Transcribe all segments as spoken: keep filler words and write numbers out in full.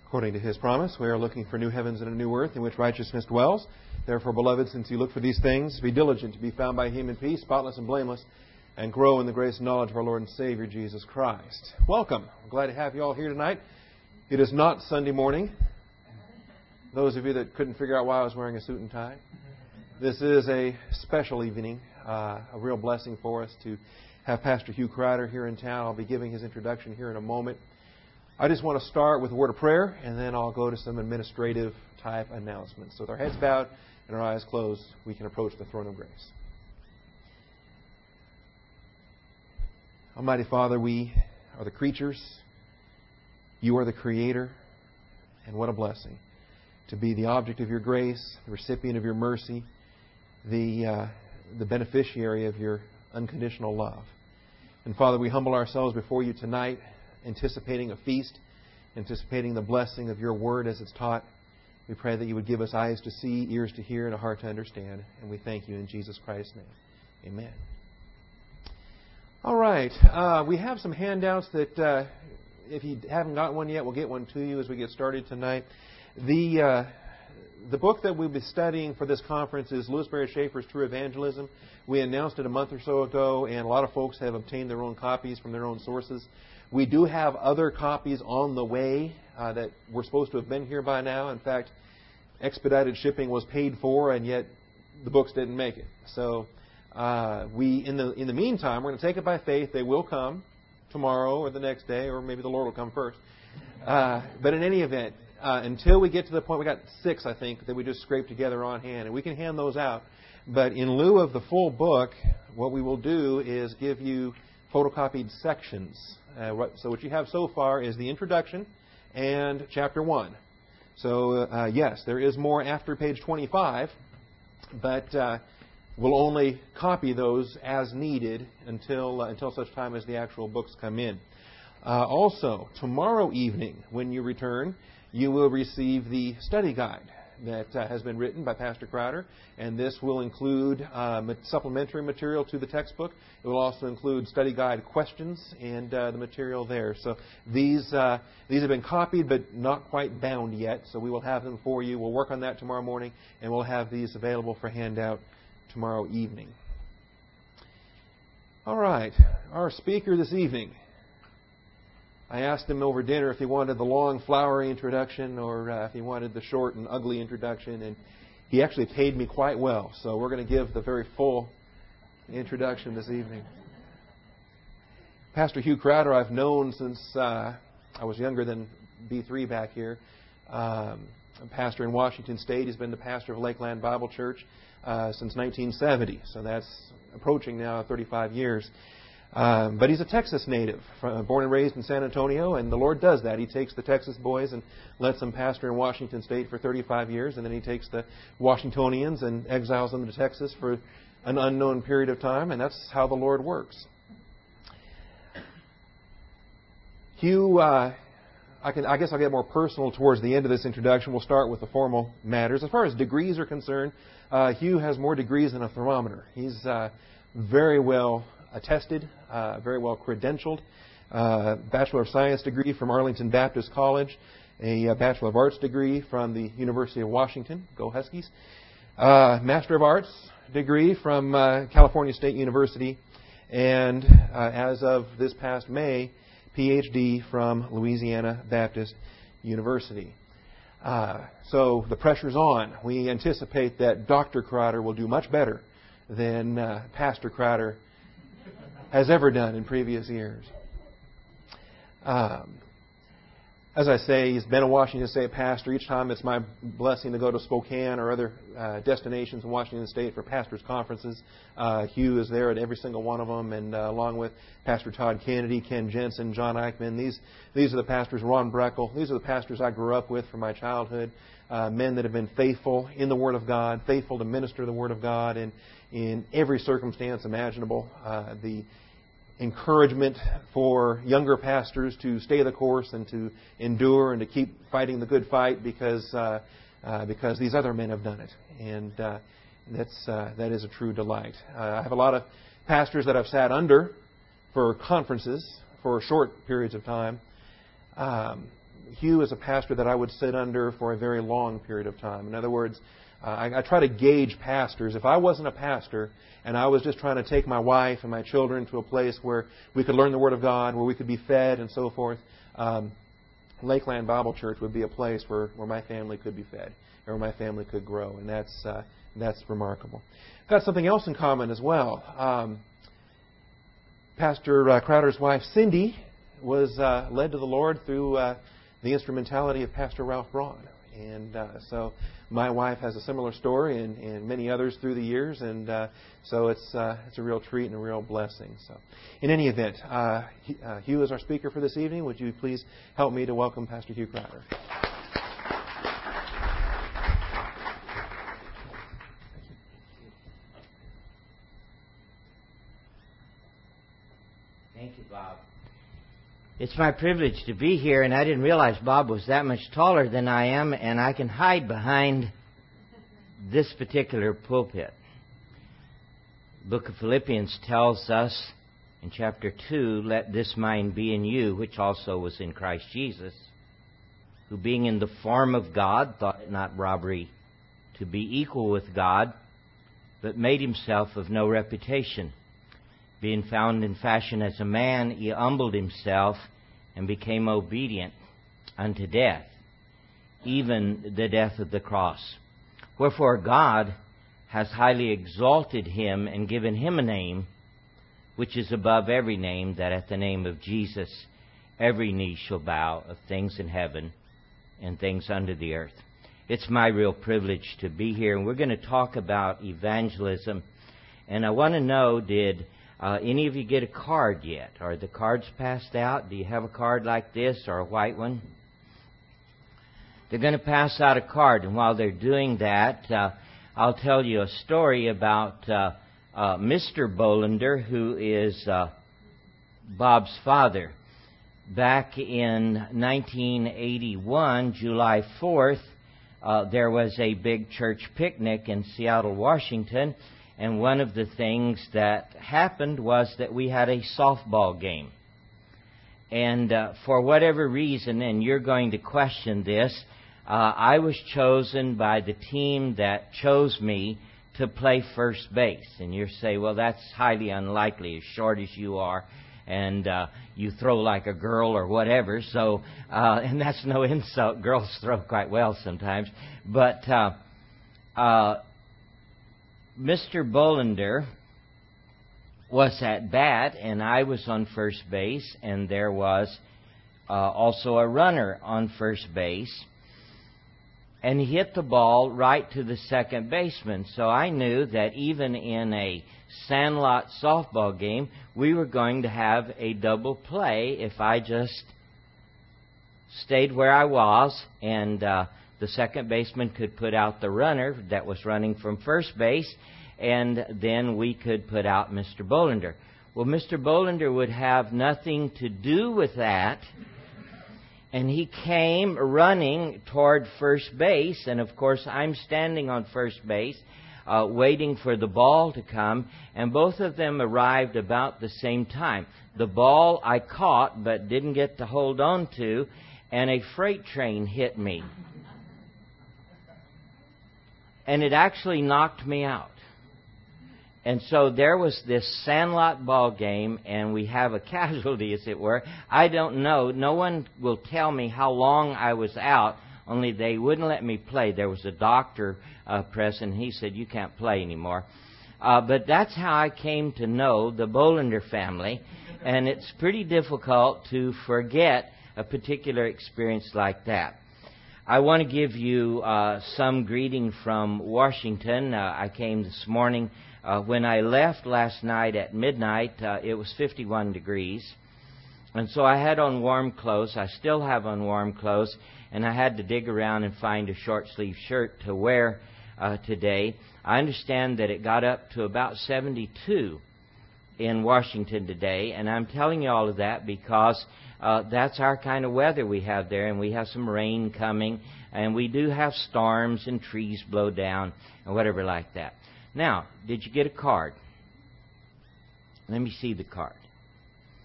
According to His promise, we are looking for new heavens and a new earth in which righteousness dwells. Therefore, beloved, since you look for these things, be diligent to be found by Him in peace, spotless and blameless, and grow in the grace and knowledge of our Lord and Savior, Jesus Christ. Welcome. I'm glad to have you all here tonight. It is not Sunday morning. Those of you that couldn't figure out why I was wearing a suit and tie, this is a special evening, uh, a real blessing for us to have Pastor Hugh Crider here in town. I'll be giving his introduction here in a moment. I just want to start with a word of prayer, and then I'll go to some administrative type announcements. So with our heads bowed and our eyes closed, we can approach the throne of grace. Almighty Father, we are the creatures. You are the Creator. And what a blessing to be the object of your grace, the recipient of your mercy, the, uh, the beneficiary of your unconditional love. And Father, we humble ourselves before you tonight, anticipating a feast, anticipating the blessing of your word as it's taught. We pray that you would give us eyes to see, ears to hear, and a heart to understand. And we thank you in Jesus Christ's name. Amen. All right. Uh, we have some handouts that, uh, if you haven't got one yet, we'll get one to you as we get started tonight. The uh, the book that we'll be studying for this conference is Lewis Barrett Schaeffer's True Evangelism. We announced it a month or so ago, and a lot of folks have obtained their own copies from their own sources. We do have other copies on the way uh, that were supposed to have been here by now. In fact, expedited shipping was paid for, and yet the books didn't make it. So uh, we, in the in the meantime, we're going to take it by faith. They will come tomorrow or the next day, or maybe the Lord will come first. Uh, but in any event, uh, until we get to the point, we got six, I think, that we just scraped together on hand, and we can hand those out. But in lieu of the full book, what we will do is give you photocopied sections. Uh, so what you have so far is the introduction and chapter one. So uh, yes, there is more after page twenty-five, but uh, we'll only copy those as needed until uh, until such time as the actual books come in. Uh, also, tomorrow evening when you return, you will receive the study guide that uh, has been written by Pastor Crowder, and this will include uh, supplementary material to the textbook. It will also include study guide questions and uh, the material there. So these uh, these have been copied but not quite bound yet, so we will have them for you. We'll work on that tomorrow morning, and we'll have these available for handout tomorrow evening. All right, our speaker this evening. I asked him over dinner if he wanted the long, flowery introduction or uh, if he wanted the short and ugly introduction, and he actually paid me quite well. So we're going to give the very full introduction this evening. Pastor Hugh Crowder I've known since uh, I was younger than B three back here. Um, I'm pastor in Washington State. He's been the pastor of Lakeland Bible Church uh, since nineteen seventy, so that's approaching now thirty-five years. Um, but he's a Texas native, born and raised in San Antonio, and the Lord does that. He takes the Texas boys and lets them pastor in Washington State for thirty-five years, and then He takes the Washingtonians and exiles them to Texas for an unknown period of time, and that's how the Lord works. Hugh, uh, I, can, I guess I'll get more personal towards the end of this introduction. We'll start with the formal matters. As far as degrees are concerned, uh, Hugh has more degrees than a thermometer. He's uh, very well attested, uh, very well credentialed. Uh, Bachelor of Science degree from Arlington Baptist College, a uh, Bachelor of Arts degree from the University of Washington, go Huskies, uh, Master of Arts degree from uh, California State University, and uh, as of this past May, P H D from Louisiana Baptist University. Uh, so the pressure's on. We anticipate that Doctor Crowder will do much better than uh, Pastor Crowder has ever done in previous years. Um, as I say, he's been a Washington State pastor. Each time it's my blessing to go to Spokane or other uh, destinations in Washington State for pastors' conferences. Uh, Hugh is there at every single one of them, and uh, along with Pastor Todd Kennedy, Ken Jensen, John Eichmann. These, these are the pastors, Ron Breckel. These are the pastors I grew up with from my childhood, uh, men that have been faithful in the Word of God, faithful to minister the Word of God, and in every circumstance imaginable. Uh, the encouragement for younger pastors to stay the course and to endure and to keep fighting the good fight because uh, uh, because these other men have done it, and uh, that's uh, that is a true delight. Uh, I have a lot of pastors that I've sat under for conferences for short periods of time. Um, Hugh is a pastor that I would sit under for a very long period of time. In other words, uh, I, I try to gauge pastors. If I wasn't a pastor and I was just trying to take my wife and my children to a place where we could learn the Word of God, where we could be fed and so forth, um, Lakeland Bible Church would be a place where, where my family could be fed, or where my family could grow, and that's uh, that's remarkable. Got something else in common as well. Um, Pastor uh, Crowder's wife, Cindy, was uh, led to the Lord through uh, the instrumentality of Pastor Ralph Braun. And uh, so my wife has a similar story, and, and many others through the years, and uh, so it's uh, it's a real treat and a real blessing. So, in any event, uh, Hugh is our speaker for this evening. Would you please help me to welcome Pastor Hugh Crowder? Thank you, Bob. It's my privilege to be here, and I didn't realize Bob was that much taller than I am, and I can hide behind this particular pulpit. The book of Philippians tells us in chapter two, "Let this mind be in you, which also was in Christ Jesus, who being in the form of God, thought it not robbery to be equal with God, but made himself of no reputation. Being found in fashion as a man, he humbled himself and became obedient unto death, even the death of the cross. Wherefore God has highly exalted him and given him a name which is above every name, that at the name of Jesus every knee shall bow, of things in heaven and things under the earth." It's my real privilege to be here, and we're going to talk about evangelism. And I want to know, did Uh, any of you get a card yet? Are the cards passed out? Do you have a card like this or a white one? They're going to pass out a card, and while they're doing that, uh, I'll tell you a story about uh, uh, Mister Bolander, who is uh, Bob's father. Back in nineteen eighty-one, July fourth, uh, there was a big church picnic in Seattle, Washington. And one of the things that happened was that we had a softball game. And uh, for whatever reason, and you're going to question this, uh, I was chosen by the team that chose me to play first base. And you say, well, that's highly unlikely, as short as you are, and uh, you throw like a girl or whatever. So, uh, and that's no insult. Girls throw quite well sometimes. But Uh, uh, Mister Bolander was at bat, and I was on first base, and there was uh, also a runner on first base. And he hit the ball right to the second baseman. So I knew that even in a sandlot softball game, we were going to have a double play if I just stayed where I was, and uh, the second baseman could put out the runner that was running from first base, and then we could put out Mister Bolander. Well, Mister Bolander would have nothing to do with that, and he came running toward first base, and of course I'm standing on first base uh, waiting for the ball to come, and both of them arrived about the same time. The ball I caught but didn't get to hold on to, and a freight train hit me. And it actually knocked me out. And so there was this sandlot ball game, and we have a casualty, as it were. I don't know. No one will tell me how long I was out, only they wouldn't let me play. There was a doctor uh, present. He said, you can't play anymore. Uh, but that's how I came to know the Bolander family, and it's pretty difficult to forget a particular experience like that. I want to give you uh, some greeting from Washington. Uh, I came this morning. Uh, when I left last night at midnight, uh, it was fifty-one degrees. And so I had on warm clothes. I still have on warm clothes. And I had to dig around and find a short-sleeve shirt to wear uh, today. I understand that it got up to about seventy-two in Washington today. And I'm telling you all of that because Uh, that's our kind of weather we have there, and we have some rain coming, and we do have storms and trees blow down and whatever like that. Now, did you get a card? Let me see the card.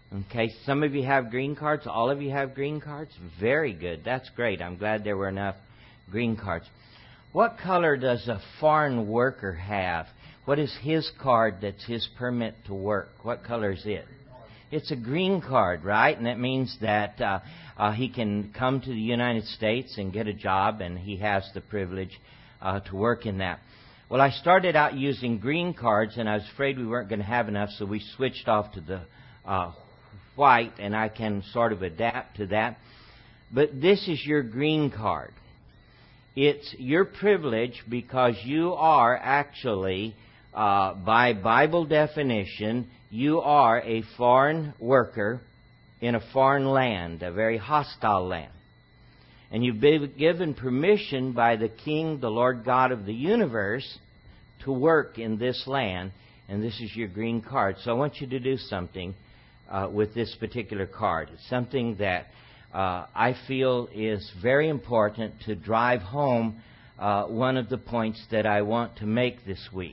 Okay, some of you have green cards. All of you have green cards? Very good. That's great. I'm glad there were enough green cards. What color does a foreign worker have? What is his card that's his permit to work? What color is it? It's a green card, right? And that means that uh, uh, he can come to the United States and get a job, and he has the privilege uh, to work in that. Well, I started out using green cards, and I was afraid we weren't going to have enough, so we switched off to the uh, white, and I can sort of adapt to that. But this is your green card. It's your privilege because you are actually, uh, by Bible definition, you are a foreign worker in a foreign land, a very hostile land. And you've been given permission by the King, the Lord God of the universe, to work in this land, and this is your green card. So I want you to do something uh, with this particular card. It's something that uh, I feel is very important to drive home uh, one of the points that I want to make this week.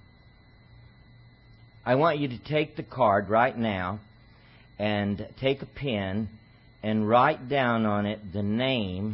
I want you to take the card right now and take a pen and write down on it the name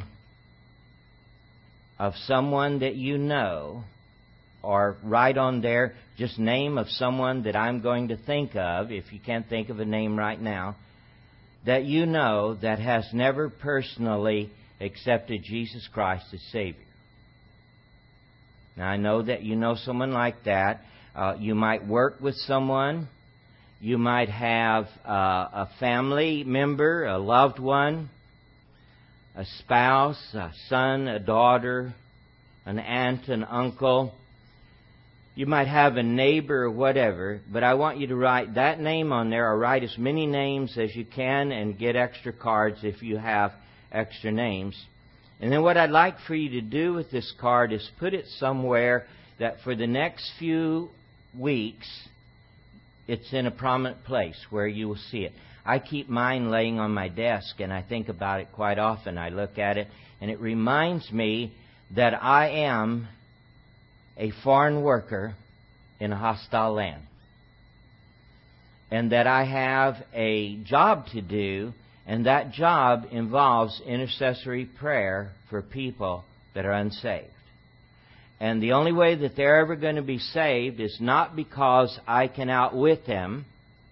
of someone that you know, or write on there just name of someone that I'm going to think of, if you can't think of a name right now, that you know that has never personally accepted Jesus Christ as Savior. Now, I know that you know someone like that. Uh, you might work with someone. You might have uh, a family member, a loved one, a spouse, a son, a daughter, an aunt, an uncle. You might have a neighbor or whatever, but I want you to write that name on there, or write as many names as you can and get extra cards if you have extra names. And then what I'd like for you to do with this card is put it somewhere that for the next few weeks, it's in a prominent place where you will see it. I keep mine laying on my desk, and I think about it quite often. I look at it, and it reminds me that I am a foreign worker in a hostile land, and that I have a job to do, and that job involves intercessory prayer for people that are unsaved. And the only way that they're ever going to be saved is not because I can outwit them,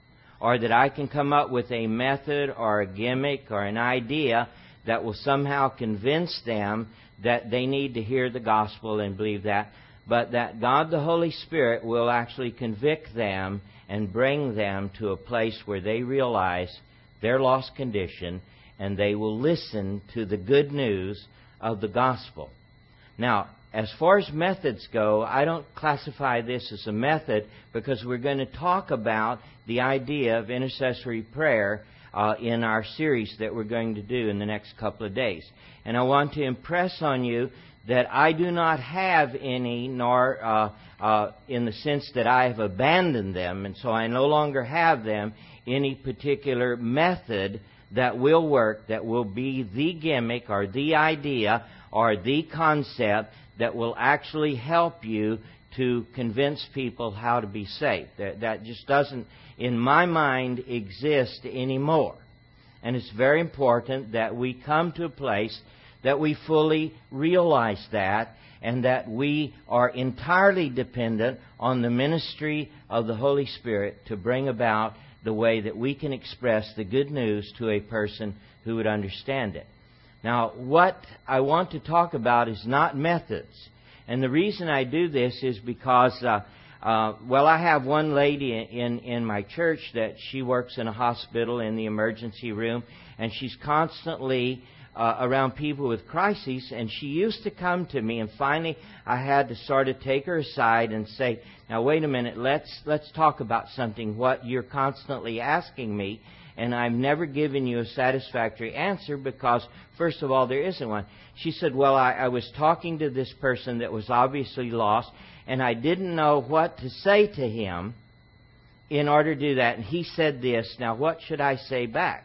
or that I can come up with a method or a gimmick or an idea that will somehow convince them that they need to hear the gospel and believe that, but that God the Holy Spirit will actually convict them and bring them to a place where they realize their lost condition, and they will listen to the good news of the gospel. Now, as far as methods go, I don't classify this as a method because we're going to talk about the idea of intercessory prayer uh, in our series that we're going to do in the next couple of days. And I want to impress on you that I do not have any, nor uh, uh, in the sense that I have abandoned them, and so I no longer have them, any particular method that will work, that will be the gimmick or the idea or the concept that will actually help you to convince people how to be saved. That, that just doesn't, in my mind, exist anymore. And it's very important that we come to a place that we fully realize that, and that we are entirely dependent on the ministry of the Holy Spirit to bring about the way that we can express the good news to a person who would understand it. Now, what I want to talk about is not methods. And the reason I do this is because, uh, uh, well, I have one lady in, in my church that she works in a hospital in the emergency room, and she's constantly uh, around people with crises, and she used to come to me, and finally I had to sort of take her aside and say, now wait a minute, let's let's talk about something, what you're constantly asking me, and I've never given you a satisfactory answer because, first of all, there isn't one. She said, well, I, I was talking to this person that was obviously lost, and I didn't know what to say to him in order to do that. And he said this, now what should I say back?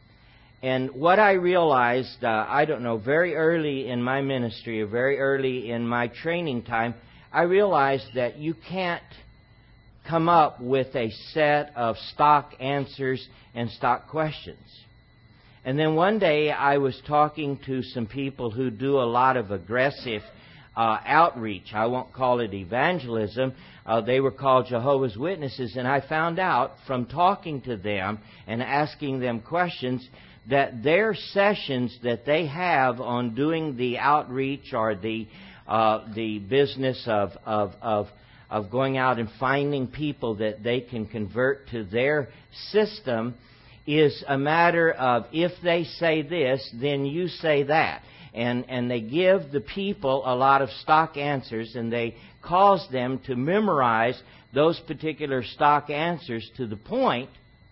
And what I realized, uh, I don't know, very early in my ministry, or very early in my training time, I realized that you can't come up with a set of stock answers and stock questions. And then one day I was talking to some people who do a lot of aggressive uh, outreach. I won't call it evangelism. Uh, they were called Jehovah's Witnesses. And I found out from talking to them and asking them questions that their sessions that they have on doing the outreach or the uh, the business of, of, of, of going out and finding people that they can convert to their system is a matter of if they say this, then you say that. And, and they give the people a lot of stock answers, and they cause them to memorize those particular stock answers to the point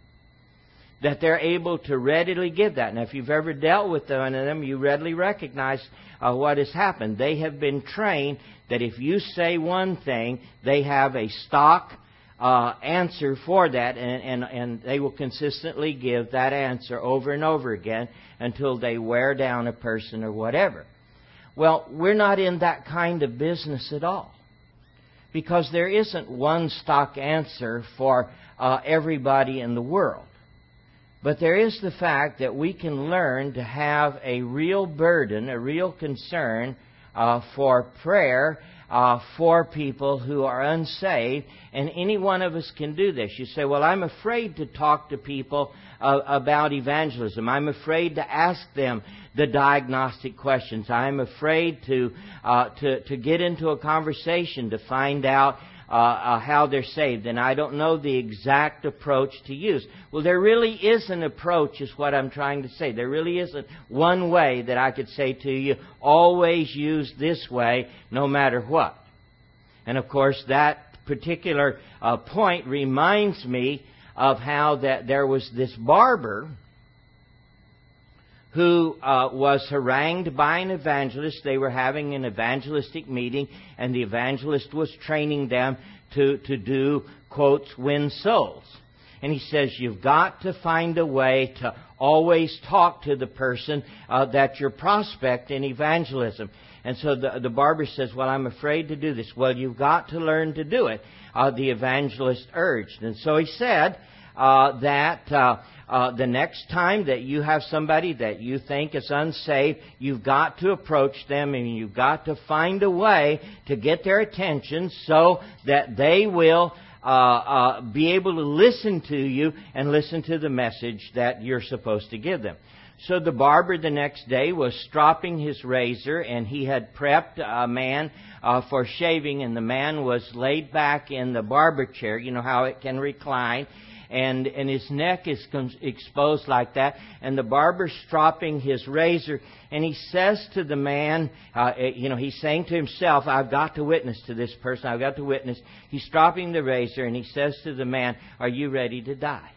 that they're able to readily give that. Now, if you've ever dealt with one of them, you readily recognize uh, what has happened. They have been trained that if you say one thing, they have a stock uh, answer for that, and, and, and they will consistently give that answer over and over again until they wear down a person or whatever. Well, we're not in that kind of business at all, because there isn't one stock answer for uh, everybody in the world. But there is the fact that we can learn to have a real burden, a real concern uh, for prayer uh, for people who are unsaved. And any one of us can do this. You say, well, I'm afraid to talk to people uh, about evangelism. I'm afraid to ask them the diagnostic questions. I'm afraid to, uh, to, to get into a conversation to find out Uh, uh, how they're saved, and I don't know the exact approach to use. Well, there really is an approach, is what I'm trying to say. There really isn't one way that I could say to you, always use this way, no matter what. And of course, that particular uh, point reminds me of how that there was this barber who uh, was harangued by an evangelist. They were having an evangelistic meeting, and the evangelist was training them to, to do, quotes, win souls. And he says, you've got to find a way to always talk to the person uh, that's your prospect in evangelism. And so the, the barber says, well, I'm afraid to do this. Well, you've got to learn to do it, uh, the evangelist urged. And so he said uh, that uh, uh, the next time that you have somebody that you think is unsaved, you've got to approach them and you've got to find a way to get their attention so that they will uh, uh, be able to listen to you and listen to the message that you're supposed to give them. So the barber the next day was stropping his razor, and he had prepped a man uh, for shaving, and the man was laid back in the barber chair. You know how it can recline, and and his neck is exposed like that, and the barber's stropping his razor, and he says to the man, uh, you know, he's saying to himself, I've got to witness to this person, I've got to witness. He's stropping the razor, and he says to the man, are you ready to die?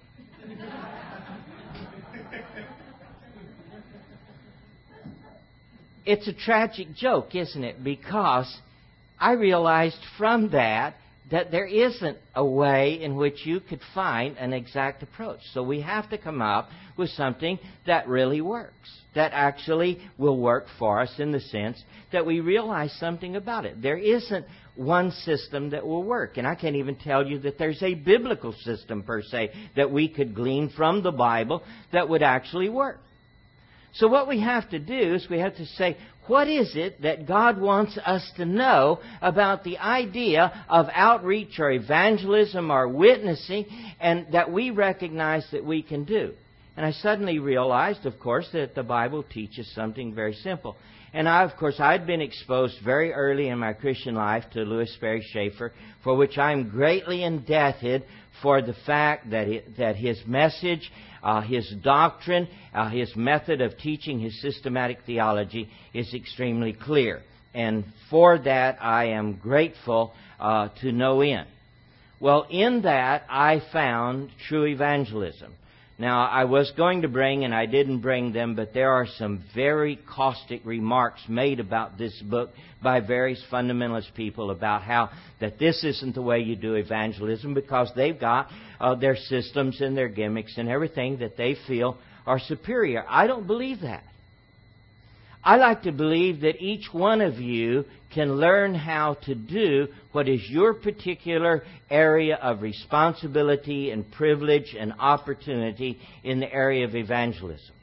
It's a tragic joke, isn't it? Because I realized from that that there isn't a way in which you could find an exact approach. So we have to come up with something that really works, that actually will work for us in the sense that we realize something about it. There isn't one system that will work. And I can't even tell you that there's a biblical system per se that we could glean from the Bible that would actually work. So what we have to do is we have to say, what is it that God wants us to know about the idea of outreach or evangelism or witnessing, and that we recognize that we can do? And I suddenly realized, of course, that the Bible teaches something very simple. And I, of course, I'd been exposed very early in my Christian life to Louis Sperry Chafer, for which I'm greatly indebted for the fact that it, that his message, uh, his doctrine, uh, his method of teaching his systematic theology is extremely clear. And for that, I am grateful uh, to no end. Well, in that, I found true evangelism. Now, I was going to bring, and I didn't bring them, but there are some very caustic remarks made about this book by various fundamentalist people about how that this isn't the way you do evangelism, because they've got uh, their systems and their gimmicks and everything that they feel are superior. I don't believe that. I like to believe that each one of you can learn how to do what is your particular area of responsibility and privilege and opportunity in the area of evangelism.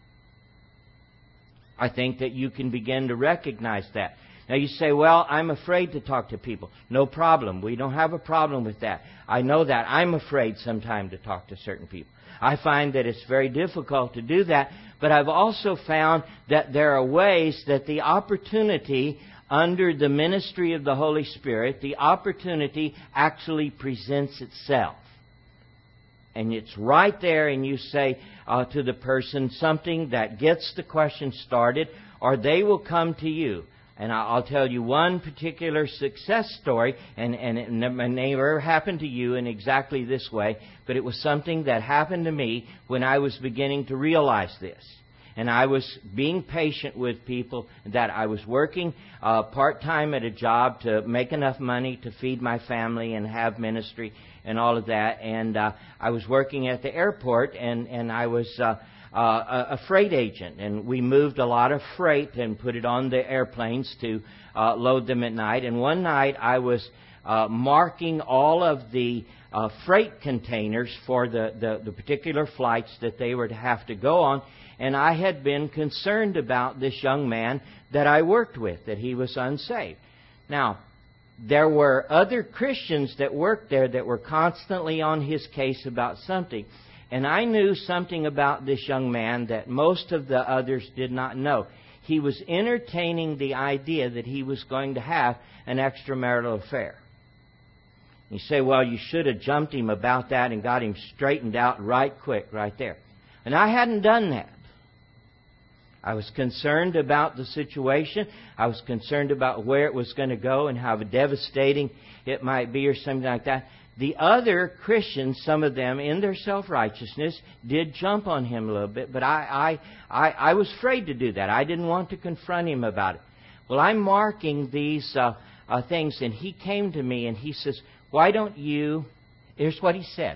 I think that you can begin to recognize that. Now you say, well, I'm afraid to talk to people. No problem. We don't have a problem with that. I know that. I'm afraid sometimes to talk to certain people. I find that it's very difficult to do that, but I've also found that there are ways that the opportunity under the ministry of the Holy Spirit, the opportunity actually presents itself. And it's right there, and you say uh, to the person something that gets the question started, or they will come to you. And I'll tell you one particular success story, and, and it never happened to you in exactly this way, but it was something that happened to me when I was beginning to realize this. And I was being patient with people, that I was working uh, part-time at a job to make enough money to feed my family and have ministry and all of that. And uh, I was working at the airport, and, and I was uh, uh, a freight agent. And we moved a lot of freight and put it on the airplanes to uh, load them at night. And one night I was uh, marking all of the uh, freight containers for the, the, the particular flights that they were to have to go on. And I had been concerned about this young man that I worked with, that he was unsaved. Now, there were other Christians that worked there that were constantly on his case about something. And I knew something about this young man that most of the others did not know. He was entertaining the idea that he was going to have an extramarital affair. You say, well, you should have jumped him about that and got him straightened out right quick, right there. And I hadn't done that. I was concerned about the situation. I was concerned about where it was going to go and how devastating it might be or something like that. The other Christians, some of them, in their self-righteousness, did jump on him a little bit, but I, I, I, I was afraid to do that. I didn't want to confront him about it. Well, I'm marking these uh, uh, things, and he came to me and he says, why don't you... Here's what he said.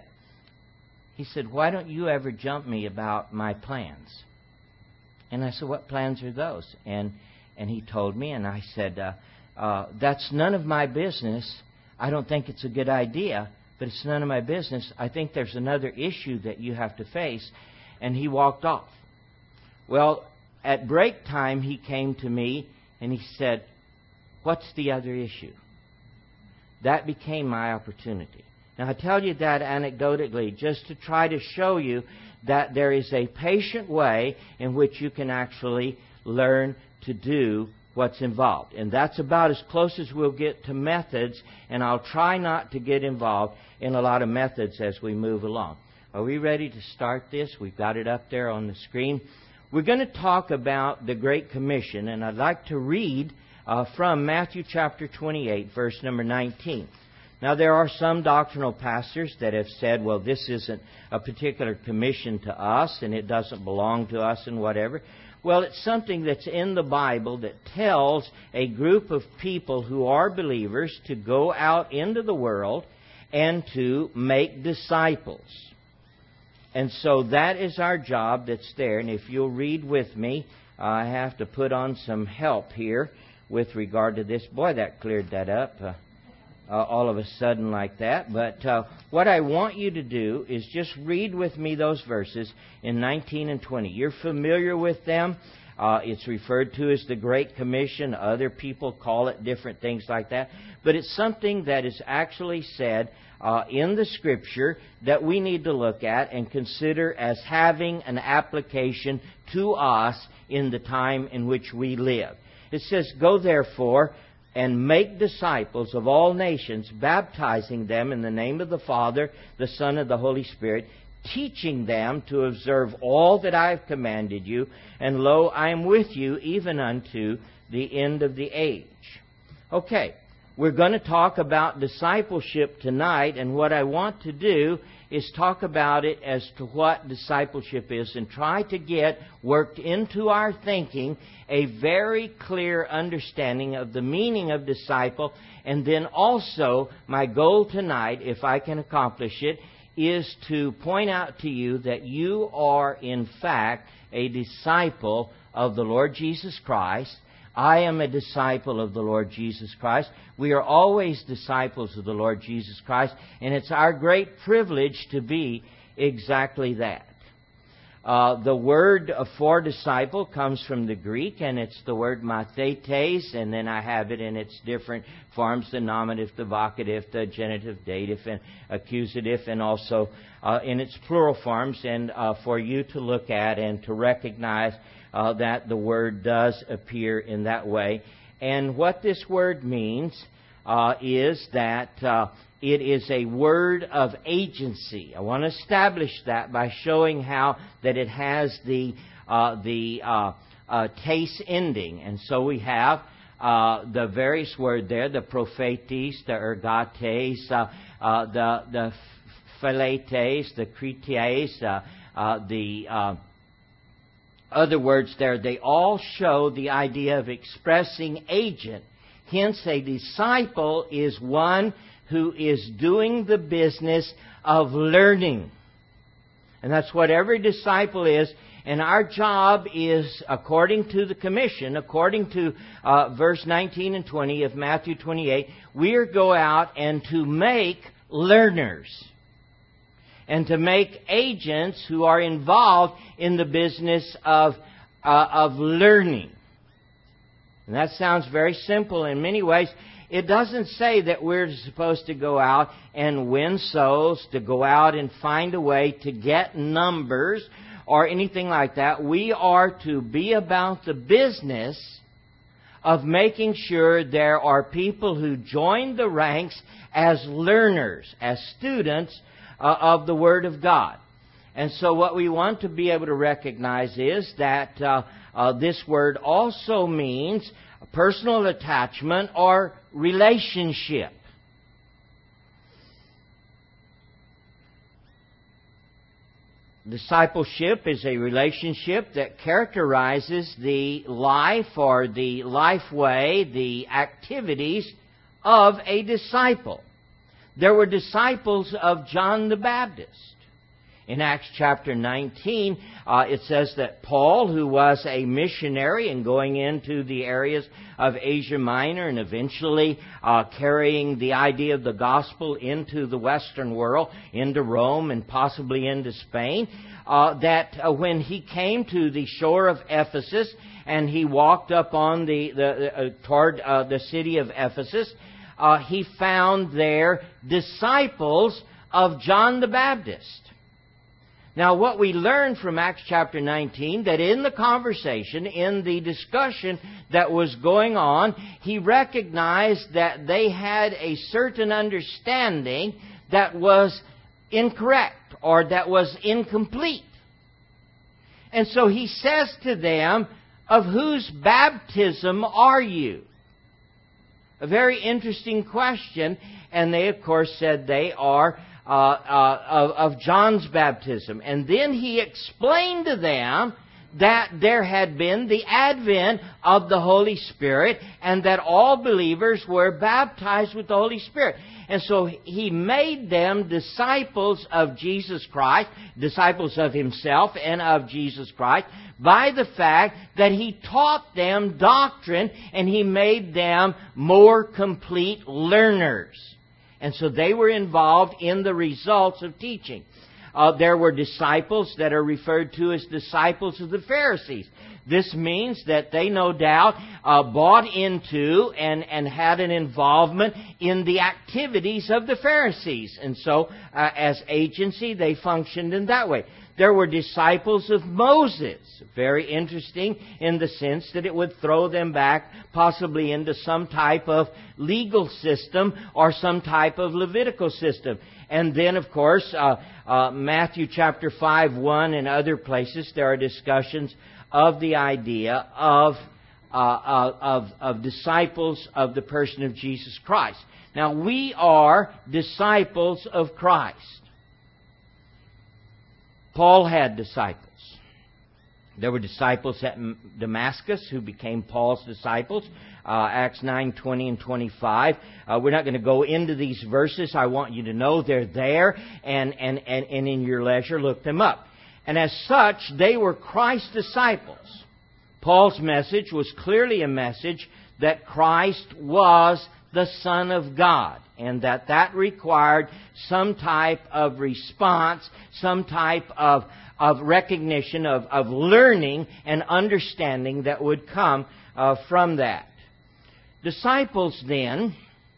He said, why don't you ever jump me about my plans? And I said, what plans are those? And and he told me, and I said, uh, uh, that's none of my business. I don't think it's a good idea, but it's none of my business. I think there's another issue that you have to face. And he walked off. Well, at break time, he came to me and he said, what's the other issue? That became my opportunity. Now, I tell you that anecdotally just to try to show you that there is a patient way in which you can actually learn to do what's involved. And that's about as close as we'll get to methods, and I'll try not to get involved in a lot of methods as we move along. Are we ready to start this? We've got it up there on the screen. We're going to talk about the Great Commission, and I'd like to read uh, from Matthew chapter twenty-eight, verse number nineteen. Now, there are some doctrinal pastors that have said, well, this isn't a particular commission to us, and it doesn't belong to us and whatever. Well, it's something that's in the Bible that tells a group of people who are believers to go out into the world and to make disciples. And so that is our job that's there. And if you'll read with me, I have to put on some help here with regard to this. Boy, that cleared that up. Uh, Uh, all of a sudden like that. But uh, what I want you to do is just read with me those verses in nineteen and twenty. You're familiar with them. Uh, it's referred to as the Great Commission. Other people call it different things like that. But it's something that is actually said uh, in the Scripture that we need to look at and consider as having an application to us in the time in which we live. It says, go therefore and make disciples of all nations, baptizing them in the name of the Father, the Son, and the Holy Spirit, teaching them to observe all that I have commanded you, and lo, I am with you even unto the end of the age. Okay, we're going to talk about discipleship tonight, and what I want to do is talk about it as to what discipleship is and try to get worked into our thinking a very clear understanding of the meaning of disciple. And then also, my goal tonight, if I can accomplish it, is to point out to you that you are in fact a disciple of the Lord Jesus Christ. I am a disciple of the Lord Jesus Christ. We are always disciples of the Lord Jesus Christ, and it's our great privilege to be exactly that. Uh, the word for disciple comes from the Greek, and it's the word mathetes, and then I have it in its different forms, the nominative, the vocative, the genitive, dative, and accusative, and also uh, in its plural forms, and uh, for you to look at and to recognize uh, that the word does appear in that way. And what this word means uh, is that uh, it is a word of agency. I want to establish that by showing how that it has the uh, the uh, uh, tes ending. And so we have uh, the various word there, the prophetes, the ergates, uh, uh, the the philetes, the krites, uh, uh, the uh, other words there. They all show the idea of expressing agent. Hence, a disciple is one who is doing the business of learning. And that's what every disciple is. And our job is, according to the commission, according to uh, verse nineteen and twenty of Matthew twenty-eight, we are to go out and to make learners. And to make agents who are involved in the business of, uh, of learning. And that sounds very simple in many ways. It doesn't say that we're supposed to go out and win souls, to go out and find a way to get numbers or anything like that. We are to be about the business of making sure there are people who join the ranks as learners, as students uh, of the Word of God. And so what we want to be able to recognize is that uh, uh, this word also means personal attachment or relationship. Discipleship is a relationship that characterizes the life or the life way, the activities of a disciple. There were disciples of John the Baptist. In Acts chapter nineteen, uh, it says that Paul, who was a missionary and going into the areas of Asia Minor and eventually uh, carrying the idea of the gospel into the Western world, into Rome and possibly into Spain, uh, that uh, when he came to the shore of Ephesus and he walked up on the, the uh, toward uh, the city of Ephesus, uh, he found there disciples of John the Baptist. Now, what we learn from Acts chapter nineteen, that in the conversation, in the discussion that was going on, he recognized that they had a certain understanding that was incorrect or that was incomplete. And so he says to them, "Of whose baptism are you?" A very interesting question. And they, of course, said they are Uh, uh, of, of John's baptism. And then he explained to them that there had been the advent of the Holy Spirit and that all believers were baptized with the Holy Spirit. And so he made them disciples of Jesus Christ, disciples of himself and of Jesus Christ, by the fact that he taught them doctrine and he made them more complete learners. And so they were involved in the results of teaching. Uh, there were disciples that are referred to as disciples of the Pharisees. This means that they no doubt uh, bought into and, and had an involvement in the activities of the Pharisees. And so uh, as agency, they functioned in that way. There were disciples of Moses. Very interesting in the sense that it would throw them back possibly into some type of legal system or some type of Levitical system. And then, of course, uh, uh, Matthew chapter five, one and other places, there are discussions of the idea of, uh, of, of disciples of the person of Jesus Christ. Now, we are disciples of Christ. Paul had disciples. There were disciples at Damascus who became Paul's disciples. Uh, Acts nine, twenty and twenty-five. Uh, we're not going to go into these verses. I want you to know they're there, and, and, and, and in your leisure look them up. And as such, they were Christ's disciples. Paul's message was clearly a message that Christ was the Son of God, and that that required some type of response, some type of, of recognition, of, of learning and understanding that would come uh, from that. Disciples, then,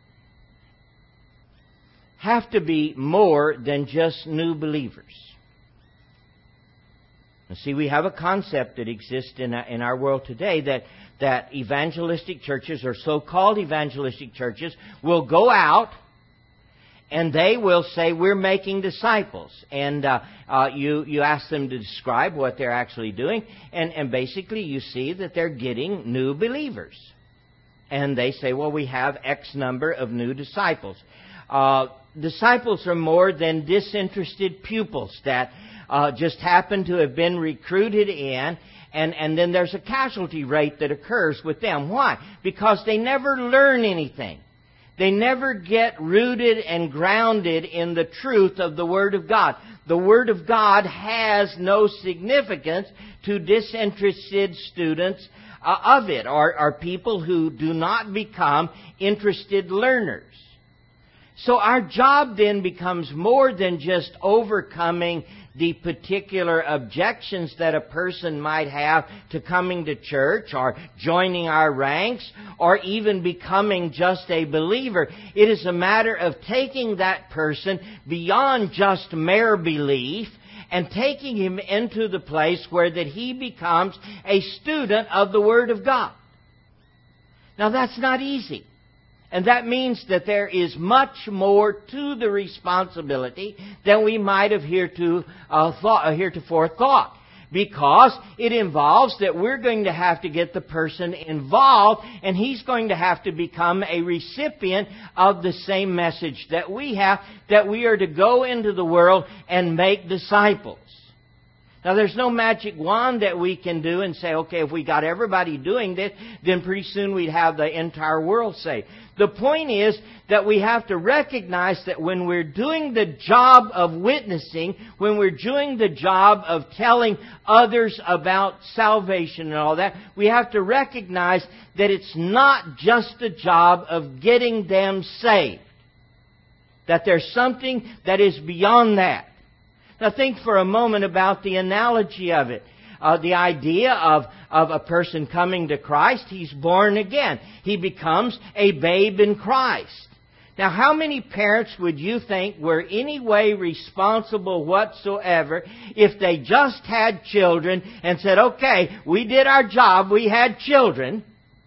have to be more than just new believers. Now, see, we have a concept that exists in our, in our world today that, that evangelistic churches, or so-called evangelistic churches, will go out and they will say, we're making disciples. And uh, uh, you, you ask them to describe what they're actually doing, and, and basically you see that they're getting new believers. And they say, well, we have X number of new disciples. Uh, disciples are more than disinterested pupils that uh, just happen to have been recruited in, and, and then there's a casualty rate that occurs with them. Why? Because they never learn anything. They never get rooted and grounded in the truth of the Word of God. The Word of God has no significance to disinterested students uh, of it, or, or people who do not become interested learners. So our job then becomes more than just overcoming the particular objections that a person might have to coming to church or joining our ranks or even becoming just a believer. It is a matter of taking that person beyond just mere belief and taking him into the place where that he becomes a student of the Word of God. Now that's not easy. And that means that there is much more to the responsibility than we might have hereto, uh, thought, uh, heretofore thought. Because it involves that we're going to have to get the person involved, and he's going to have to become a recipient of the same message that we have, that we are to go into the world and make disciples. Now, there's no magic wand that we can do and say, okay, if we got everybody doing this, then pretty soon we'd have the entire world saved. The point is that we have to recognize that when we're doing the job of witnessing, when we're doing the job of telling others about salvation and all that, we have to recognize that it's not just the job of getting them saved. That there's something that is beyond that. Now think for a moment about the analogy of it. Uh, the idea of, of a person coming to Christ, he's born again. He becomes a babe in Christ. Now how many parents would you think were any way responsible whatsoever if they just had children and said, okay, we did our job, we had children.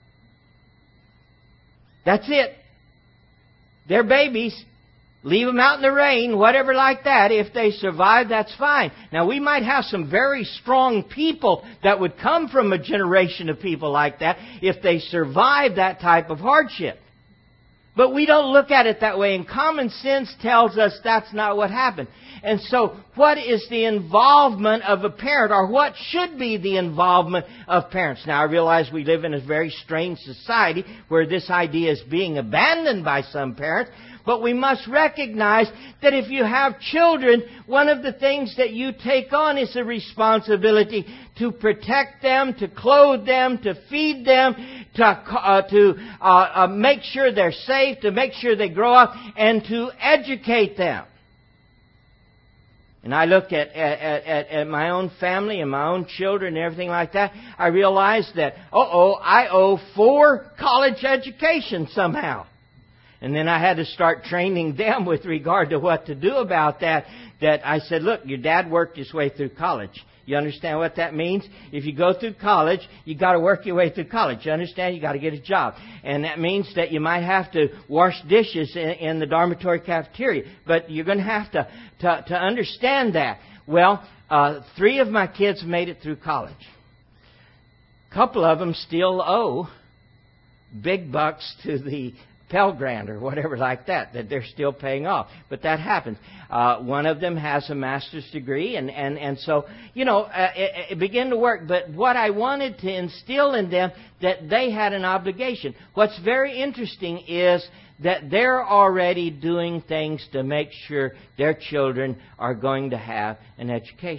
That's it. They're babies. Leave them out in the rain, whatever like that. If they survive, that's fine. Now, we might have some very strong people that would come from a generation of people like that if they survive that type of hardship. But we don't look at it that way, and common sense tells us that's not what happened. And so, what is the involvement of a parent, or what should be the involvement of parents? Now, I realize we live in a very strange society where this idea is being abandoned by some parents. But we must recognize that if you have children, one of the things that you take on is a responsibility to protect them, to clothe them, to feed them, to, uh, to uh, uh, make sure they're safe, to make sure they grow up, and to educate them. And I look at, at, at, at my own family and my own children and everything like that, I realize that, uh-oh, I owe four college educations somehow. And then I had to start training them with regard to what to do about that. That I said, look, your dad worked his way through college. You understand what that means? If you go through college, you got to work your way through college. You understand? You got to get a job. And that means that you might have to wash dishes in, in the dormitory cafeteria. But you're going to have to, to, to understand that. Well, uh, three of my kids made it through college. A couple of them still owe big bucks to the Pell Grant or whatever like that, that they're still paying off. But that happens. Uh, one of them has a master's degree, and, and, and so, you know, uh, it, it began to work. But what I wanted to instill in them, that they had an obligation. What's very interesting is that they're already doing things to make sure their children are going to have an education.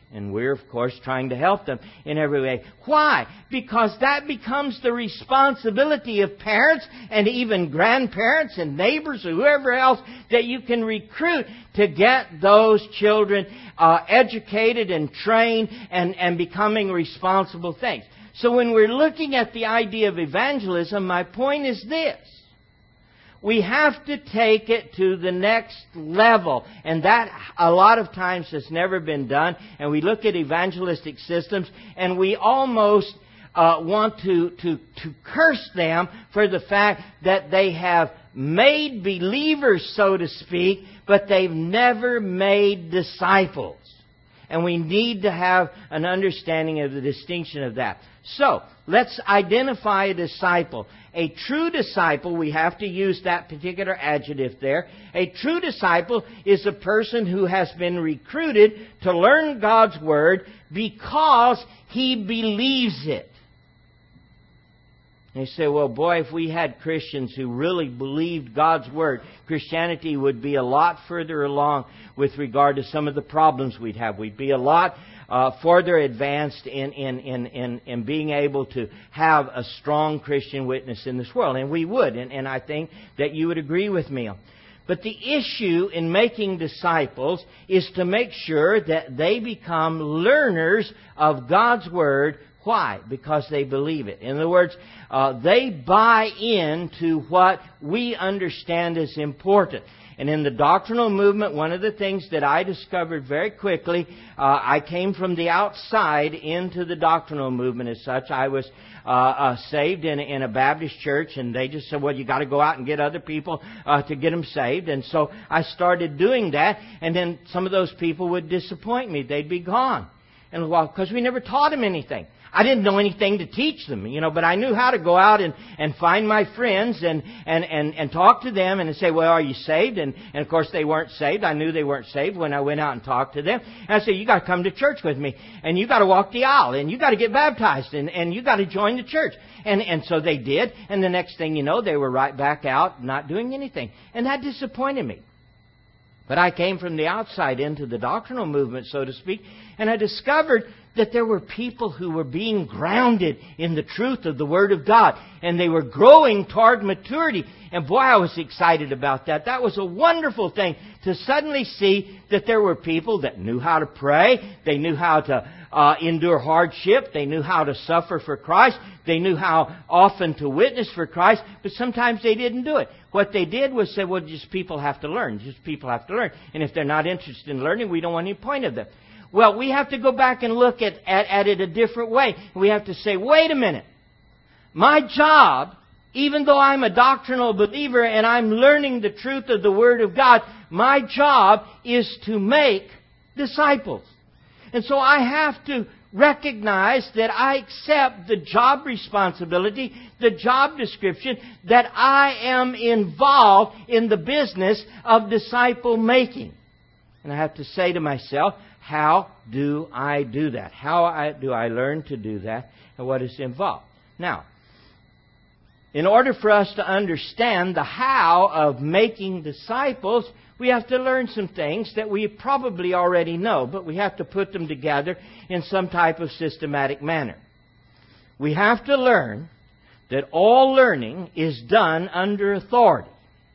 And we're, of course, trying to help them in every way. Why? Because that becomes the responsibility of parents and even grandparents and neighbors or whoever else that you can recruit to get those children uh, educated and trained and, and becoming responsible things. So when we're looking at the idea of evangelism, my point is this. We have to take it to the next level. And that, a lot of times, has never been done. And we look at evangelistic systems, and we almost uh, want to, to, to curse them for the fact that they have made believers, so to speak, but they've never made disciples. And we need to have an understanding of the distinction of that. So, let's identify a disciple. A true disciple, we have to use that particular adjective there. A true disciple is a person who has been recruited to learn God's Word because he believes it. And you say, well, boy, if we had Christians who really believed God's Word, Christianity would be a lot further along with regard to some of the problems we'd have. We'd be a lot uh, further advanced in, in, in, in, in being able to have a strong Christian witness in this world. And we would, and, and I think that you would agree with me. But the issue in making disciples is to make sure that they become learners of God's Word. Why? Because they believe it. In other words, uh, they buy into what we understand is important. And in the doctrinal movement, one of the things that I discovered very quickly, uh, I came from the outside into the doctrinal movement as such. I was uh, uh, saved in, in a Baptist church, and they just said, well, you got to go out and get other people uh, to get them saved. And so I started doing that, and then some of those people would disappoint me. They'd be gone. And well, because we never taught them anything. I didn't know anything to teach them, you know, but I knew how to go out and, and find my friends and, and, and, and talk to them and say, well, are you saved? And, and of course they weren't saved. I knew they weren't saved when I went out and talked to them. And I said, you got to come to church with me, and you got to walk the aisle, and you got to get baptized, and, and you got to join the church. And, and so they did, and the next thing you know, they were right back out not doing anything. And that disappointed me. But I came from the outside into the doctrinal movement, so to speak, and I discovered that there were people who were being grounded in the truth of the Word of God, and they were growing toward maturity. And boy, I was excited about that. That was a wonderful thing to suddenly see that there were people that knew how to pray, they knew how to uh, endure hardship, they knew how to suffer for Christ, they knew how often to witness for Christ, but sometimes they didn't do it. What they did was say, well, just people have to learn. Just people have to learn. And if they're not interested in learning, we don't want any point of them. Well, we have to go back and look at, at, at it a different way. We have to say, wait a minute. My job, even though I'm a doctrinal believer and I'm learning the truth of the Word of God, my job is to make disciples. And so I have to recognize that I accept the job responsibility, the job description, that I am involved in the business of disciple making. And I have to say to myself, how do I do that? How I, do I learn to do that? And what is involved? Now, in order for us to understand the how of making disciples, we have to learn some things that we probably already know, but we have to put them together in some type of systematic manner. We have to learn that all learning is done under authority.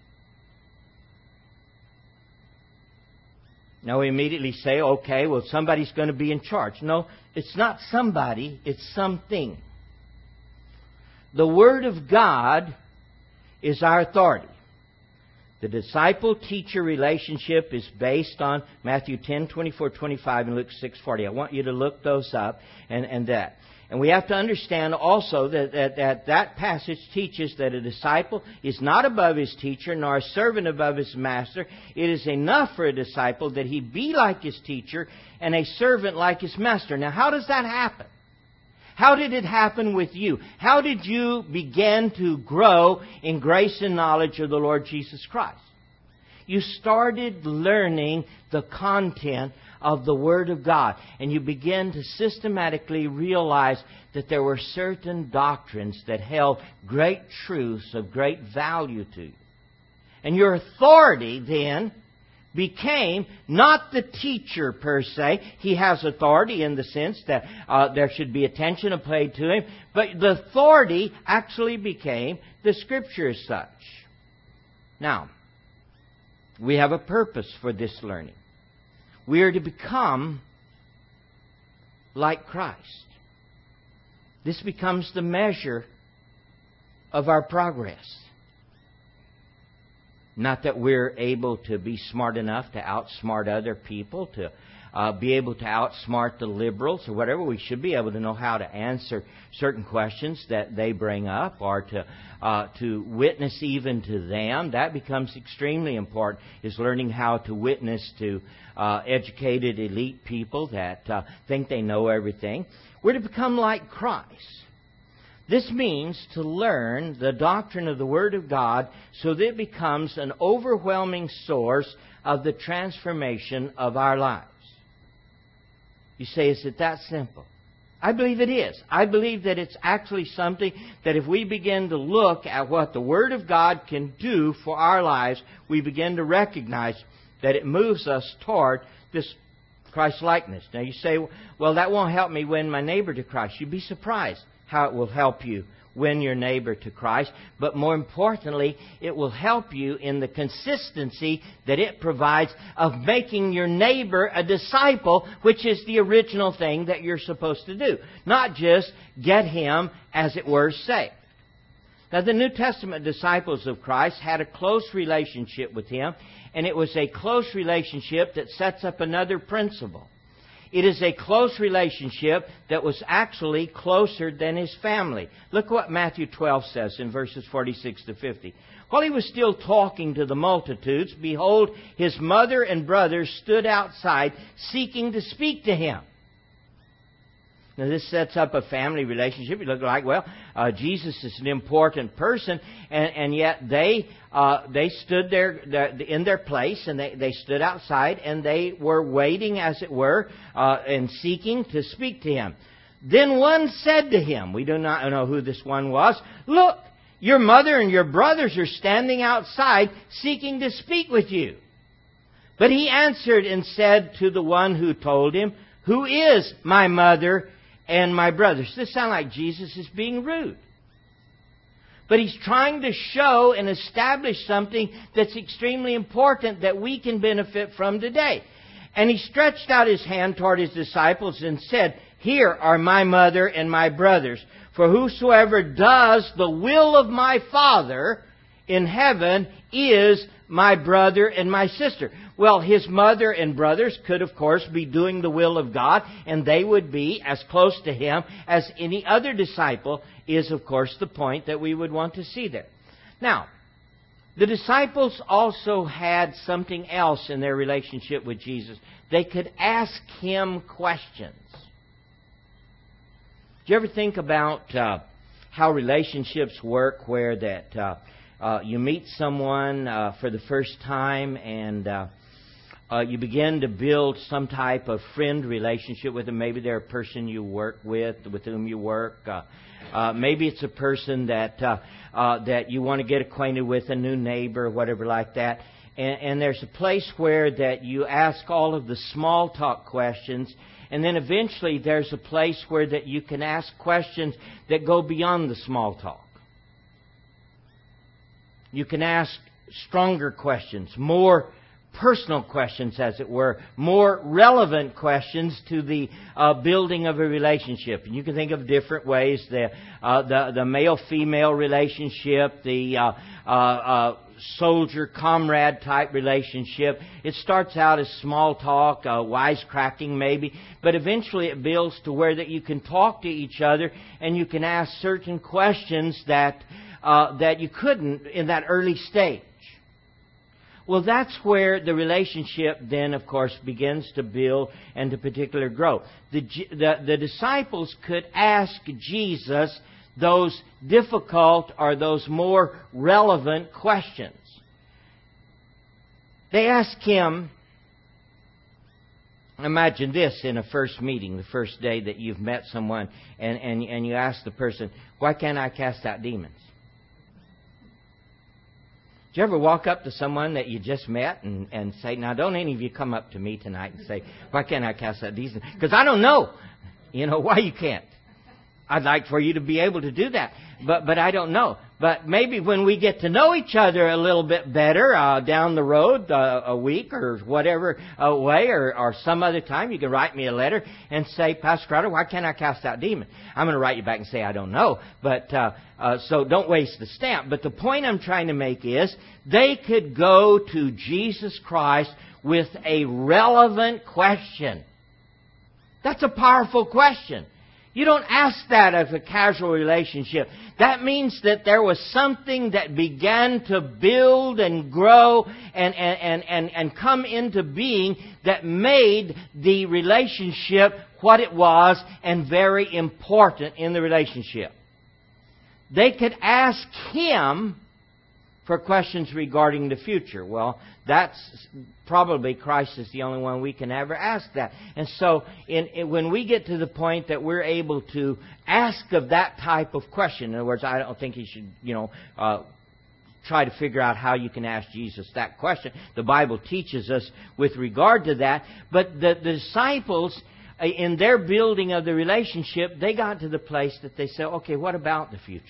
Now we immediately say, okay, well, somebody's going to be in charge. No, it's not somebody, it's something. The Word of God is our authority. The disciple-teacher relationship is based on Matthew ten, twenty-four, twenty-five, and Luke six, forty. I want you to look those up and, and that. And we have to understand also that that, that that passage teaches that a disciple is not above his teacher, nor a servant above his master. It is enough for a disciple that he be like his teacher and a servant like his master. Now, how does that happen? How did it happen with you? How did you begin to grow in grace and knowledge of the Lord Jesus Christ? You started learning the content of the Word of God. And you begin to systematically realize that there were certain doctrines that held great truths of great value to you. And your authority then became not the teacher per se. He has authority in the sense that uh, there should be attention paid to him, but the authority actually became the Scripture as such. Now, we have a purpose for this learning. We are to become like Christ. This becomes the measure of our progress. Not that we're able to be smart enough to outsmart other people, to uh, be able to outsmart the liberals or whatever. We should be able to know how to answer certain questions that they bring up, or to uh, to witness even to them. That becomes extremely important, is learning how to witness to uh, educated elite people that uh, think they know everything. We're to become like Christ. This means to learn the doctrine of the Word of God so that it becomes an overwhelming source of the transformation of our lives. You say, is it that simple? I believe it is. I believe that it's actually something that if we begin to look at what the Word of God can do for our lives, we begin to recognize that it moves us toward this Christ-likeness. Now you say, well, that won't help me win my neighbor to Christ. You'd be surprised how it will help you win your neighbor to Christ. But more importantly, it will help you in the consistency that it provides of making your neighbor a disciple, which is the original thing that you're supposed to do. Not just get him, as it were, saved. Now, the New Testament disciples of Christ had a close relationship with Him, and it was a close relationship that sets up another principle. It is a close relationship that was actually closer than His family. Look what Matthew twelve says in verses forty-six to fifty. While He was still talking to the multitudes, behold, His mother and brothers stood outside seeking to speak to Him. Now, this sets up a family relationship. You look like, well, uh, Jesus is an important person, and, and yet they uh, they stood there in their place, and they, they stood outside, and they were waiting, as it were, uh, and seeking to speak to Him. Then one said to Him, we do not know who this one was, "Look, your mother and your brothers are standing outside seeking to speak with you." But He answered and said to the one who told Him, "Who is my mother and my brothers?" This sounds like Jesus is being rude. But He's trying to show and establish something that's extremely important that we can benefit from today. And He stretched out His hand toward His disciples and said, "Here are my mother and my brothers. For whosoever does the will of my Father in heaven is my brother and my sister." Well, His mother and brothers could, of course, be doing the will of God, and they would be as close to Him as any other disciple is, of course, the point that we would want to see there. Now, the disciples also had something else in their relationship with Jesus. They could ask Him questions. Do you ever think about uh, how relationships work, where that uh, uh, you meet someone uh, for the first time, and uh, uh, you begin to build some type of friend relationship with them? Maybe they're a person you work with, with whom you work. Uh, uh, maybe it's a person that uh, uh, that you want to get acquainted with, a new neighbor, or whatever like that. And, and there's a place where that you ask all of the small talk questions. And then eventually there's a place where that you can ask questions that go beyond the small talk. You can ask stronger questions, more personal questions, as it were, more relevant questions to the uh, building of a relationship. And you can think of different ways: the uh, the, the male-female relationship, the uh, uh, uh, soldier-comrade type relationship. It starts out as small talk, uh, wisecracking maybe, but eventually it builds to where that you can talk to each other and you can ask certain questions that uh, that you couldn't in that early stage. Well, that's where the relationship then, of course, begins to build and to particular grow. The, the, the disciples could ask Jesus those difficult or those more relevant questions. They ask Him, imagine this in a first meeting, the first day that you've met someone, and, and, and you ask the person, "Why can't I cast out demons?" Did you ever walk up to someone that you just met and, and say, now don't any of you come up to me tonight and say, why can't I cast out demons? Because I don't know, you know, why you can't. I'd like for you to be able to do that, but but I don't know. But maybe when we get to know each other a little bit better uh, down the road, uh, a week or whatever away, or, or some other time, you can write me a letter and say, Pastor Crowder, why can't I cast out demons? I'm going to write you back and say, I don't know. But uh, uh, so don't waste the stamp. But the point I'm trying to make is they could go to Jesus Christ with a relevant question. That's a powerful question. You don't ask that of a casual relationship. That means that there was something that began to build and grow and, and, and, and, and come into being that made the relationship what it was and very important in the relationship. They could ask Him for questions regarding the future. Well, that's probably Christ is the only one we can ever ask that. And so in, in, when we get to the point that we're able to ask of that type of question, in other words, I don't think you should, you know, uh, try to figure out how you can ask Jesus that question. The Bible teaches us with regard to that. But the, the disciples, in their building of the relationship, they got to the place that they said, okay, what about the future?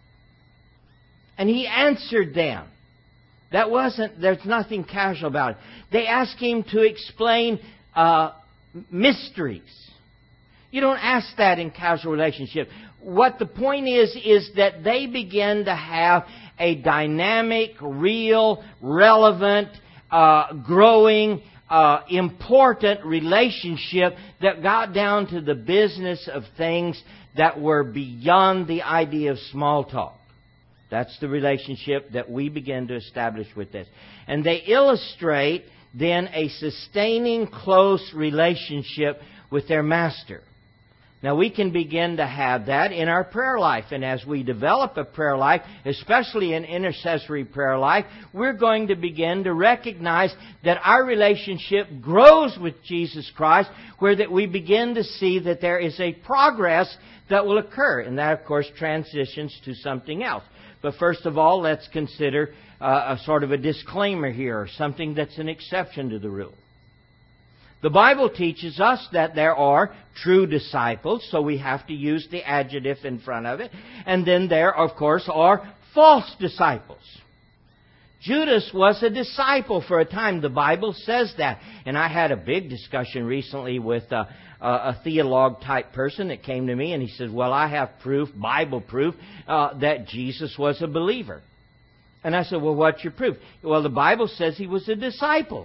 And He answered them. That wasn't, there's nothing casual about it. They asked Him to explain uh, mysteries. You don't ask that in casual relationship. What the point is, is that they begin to have a dynamic, real, relevant, uh, growing, uh, important relationship that got down to the business of things that were beyond the idea of small talk. That's the relationship that we begin to establish with this. And they illustrate then a sustaining close relationship with their Master. Now we can begin to have that in our prayer life. And as we develop a prayer life, especially an intercessory prayer life, we're going to begin to recognize that our relationship grows with Jesus Christ, where that we begin to see that there is a progress that will occur. And that, of course, transitions to something else. But first of all, let's consider uh, a sort of a disclaimer here, or something that's an exception to the rule. The Bible teaches us that there are true disciples, so we have to use the adjective in front of it. And then there, of course, are false disciples. Judas was a disciple for a time. The Bible says that. And I had a big discussion recently with uh, a theologue-type person that came to me, and he said, well, I have proof, Bible proof, uh, that Jesus was a believer. And I said, well, what's your proof? Well, the Bible says He was a disciple.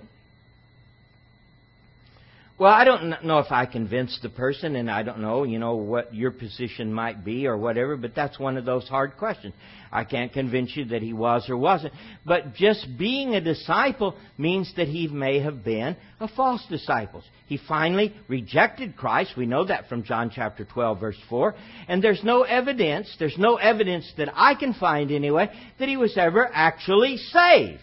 Well, I don't know if I convinced the person, and I don't know, you know, what your position might be or whatever, but that's one of those hard questions. I can't convince you that he was or wasn't. But just being a disciple means that he may have been a false disciple. He finally rejected Christ. We know that from John chapter twelve, verse four. And there's no evidence, there's no evidence that I can find anyway, that he was ever actually saved.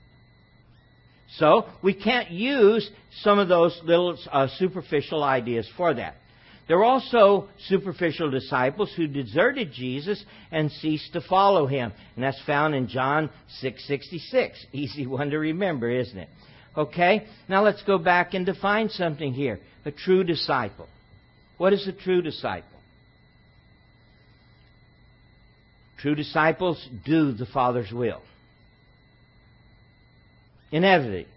So we can't use some of those little uh, superficial ideas for that. There were also superficial disciples who deserted Jesus and ceased to follow Him. And that's found in John six sixty-six. Easy one to remember, isn't it? Okay, now let's go back and define something here. A true disciple. What is a true disciple? True disciples do the Father's will. Inevitably.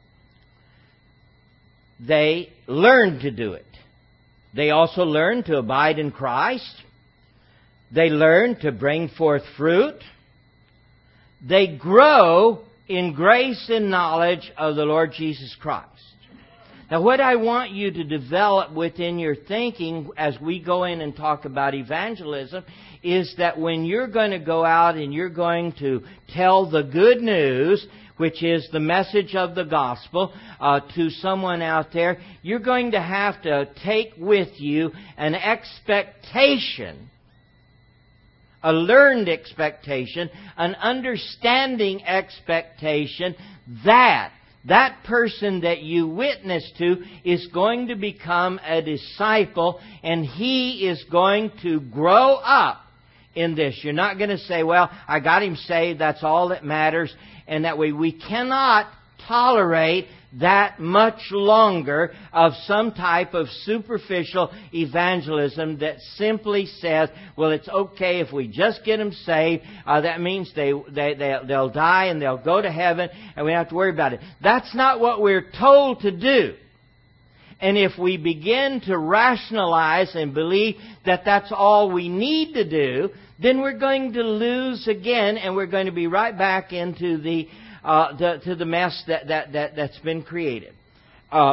They learn to do it. They also learn to abide in Christ. They learn to bring forth fruit. They grow in grace and knowledge of the Lord Jesus Christ. Now, what I want you to develop within your thinking as we go in and talk about evangelism is that when you're going to go out and you're going to tell the good news, which is the message of the gospel, uh, to someone out there, you're going to have to take with you an expectation, a learned expectation, an understanding expectation that that person that you witness to is going to become a disciple, and he is going to grow up in this. You're not going to say, well, I got him saved, that's all that matters. And that way we cannot tolerate that much longer of some type of superficial evangelism that simply says, well, it's okay if we just get them saved. Uh, that means they, they, they, they'll die and they'll go to heaven and we don't have to worry about it. That's not what we're told to do. And if we begin to rationalize and believe that that's all we need to do, then we're going to lose again and we're going to be right back into the Uh, the, to the mess that, that, that, that's been created. Uh,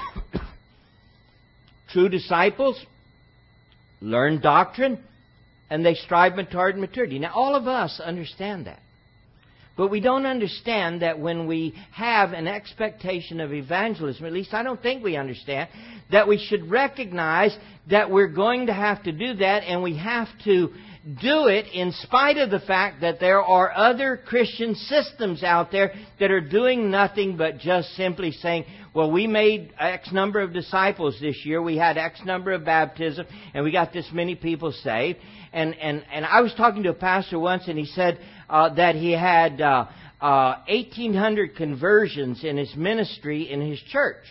true disciples learn doctrine and they strive toward maturity. Now, all of us understand that. But we don't understand that when we have an expectation of evangelism, at least I don't think we understand, that we should recognize that we're going to have to do that and we have to do it in spite of the fact that there are other Christian systems out there that are doing nothing but just simply saying, well, we made X number of disciples this year, we had X number of baptisms, and we got this many people saved. And and, and I was talking to a pastor once, and he said uh, that he had uh, uh, eighteen hundred conversions in his ministry in his church.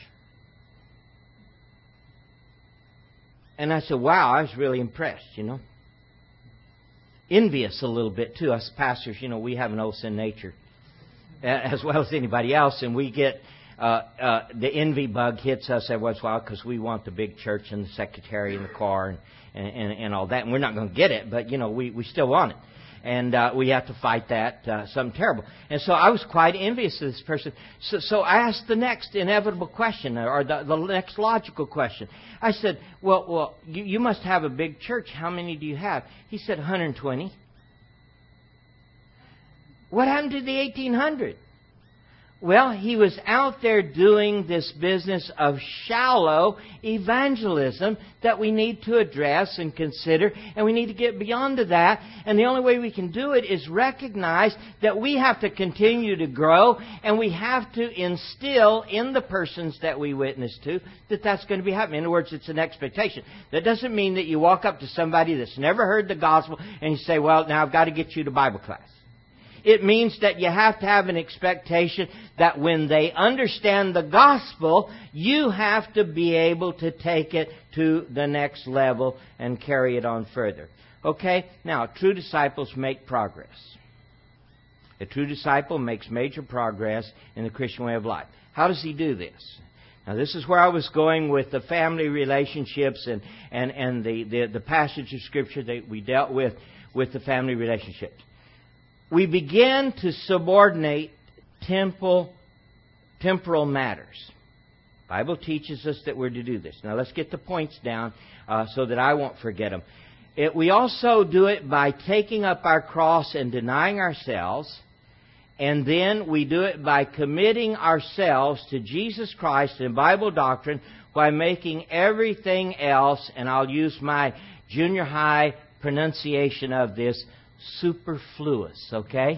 And I said, wow, I was really impressed, you know. Envious a little bit too. Us pastors, you know, we have an old sin nature as well as anybody else, and we get uh, uh, the envy bug hits us every once in a while because we want the big church and the secretary and the car and, and, and all that, and we're not going to get it, but you know, we, we still want it, and uh, we have to fight that, uh, something terrible. And so I was quite envious of this person. So, so I asked the next inevitable question, or the, the next logical question. I said, well, well, you, you must have a big church. How many do you have? He said, one hundred twenty. What happened to the eighteen hundred? Well, he was out there doing this business of shallow evangelism that we need to address and consider, and we need to get beyond to that. And the only way we can do it is recognize that we have to continue to grow, and we have to instill in the persons that we witness to that that's going to be happening. In other words, it's an expectation. That doesn't mean that you walk up to somebody that's never heard the gospel and you say, well, now I've got to get you to Bible class. It means that you have to have an expectation that when they understand the gospel, you have to be able to take it to the next level and carry it on further. Okay? Now, true disciples make progress. A true disciple makes major progress in the Christian way of life. How does he do this? Now, this is where I was going with the family relationships and, and, and the, the, the passage of Scripture that we dealt with with the family relationships. We begin to subordinate temple, temporal matters. The Bible teaches us that we're to do this. Now let's get the points down uh, so that I won't forget them. It, we also do it by taking up our cross and denying ourselves. And then we do it by committing ourselves to Jesus Christ and Bible doctrine by making everything else, and I'll use my junior high pronunciation of this, superfluous, okay?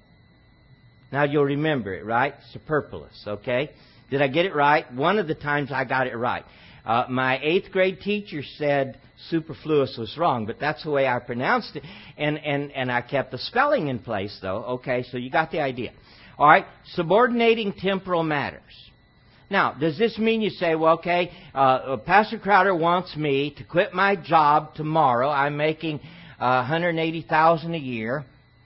Now you'll remember it, right? Superfluous, okay? Did I get it right? One of the times I got it right. Uh, my eighth grade teacher said superfluous was wrong, but that's the way I pronounced it. And, and, and I kept the spelling in place, though. Okay, so you got the idea. All right, subordinating temporal matters. Now, does this mean you say, well, okay, uh, Pastor Crowder wants me to quit my job tomorrow. I'm making Uh, one hundred eighty thousand dollars a year.